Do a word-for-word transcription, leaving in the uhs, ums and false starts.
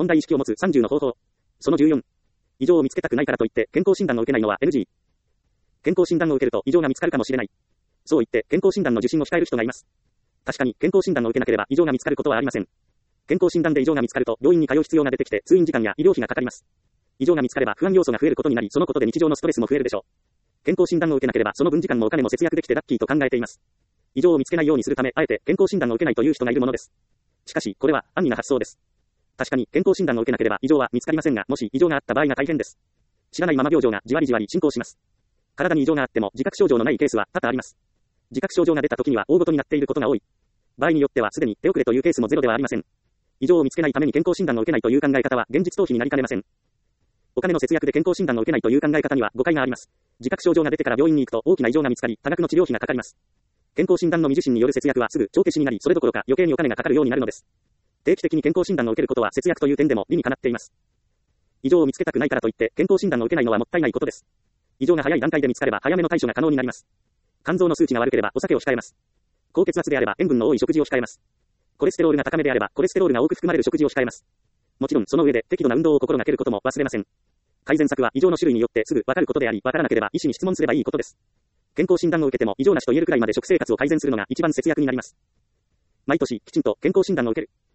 問題意識を持つさんじゅうの方法。そのじゅうよん。異常を見つけたくないからといって健康診断を受けないのは エヌジー。健康診断を受けると異常が見つかるかもしれない。そう言って健康診断の受診を控える人がいます。確かに健康診断を受けなければ異常が見つかることはありません。健康診断で異常が見つかると病院に通う必要が出てきて通院時間や医療費がかかります。異常が見つかれば不安要素が増えることになり、そのことで日常のストレスも増えるでしょう。健康診断を受けなければその分時間もお金も節約できてラッキーと考えています。異常を見つけないようにするため、あえて健康診断を受けないという人がいるものです。しかし、これは安易な発想です。確かに健康診断を受けなければ異常は見つかりませんが、もし異常があった場合が大変です。知らないまま病状がじわりじわり進行します。体に異常があっても自覚症状のないケースは多々あります。自覚症状が出た時には大事になっていることが多い。場合によってはすでに手遅れというケースもゼロではありません。異常を見つけないために健康診断を受けないという考え方は現実逃避になりかねません。お金の節約で健康診断を受けないという考え方には誤解があります。自覚症状が出てから病院に行くと大きな異常が見つかり、多額の治療費がかかります。健康診断の未受診による節約はすぐ帳消しになり、それどころか余計にお金がかかるようになるのです。定期的に健康診断を受けることは節約という点でも理にかなっています。異常を見つけたくないからといって健康診断を受けないのはもったいないことです。異常が早い段階で見つかれば早めの対処が可能になります。肝臓の数値が悪ければお酒を控えます。高血圧であれば塩分の多い食事を控えます。コレステロールが高めであればコレステロールが多く含まれる食事を控えます。もちろんその上で適度な運動を心がけることも忘れません。改善策は異常の種類によってすぐわかることであり、わからなければ医師に質問すればいいことです。健康診断を受けても異常なしと言えるくらいまで食生活を改善するのが一番節約になります。毎年きちんと健康診断を受ける。